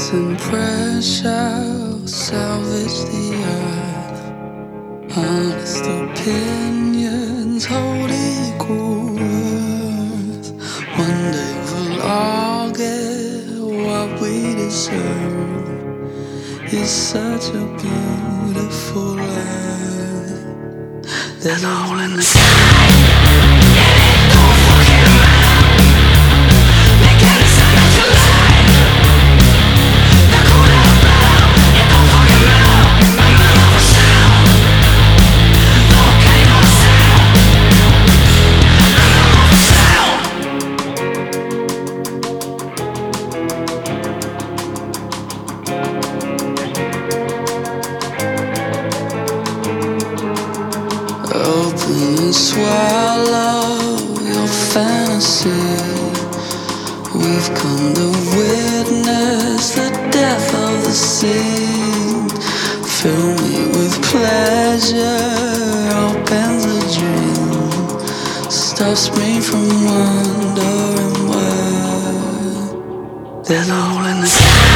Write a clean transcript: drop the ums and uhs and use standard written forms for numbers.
and pressure salvage the earth. Honest opinions hold equal worth. One day we'll all get what we deserve. It's such a beautiful life. There's a hole in the sky. Don't fucking matter. They can't decide not to lie. They're cool out better. It don't fucking matter. I'm not of a sound. Volcano sound. I'm not of a sound. Open and swallow your fantasy. We've come to witness the death of the sea. Fill me with pleasure, opens a dream, stops me from wondering why. There's a hole in the sky.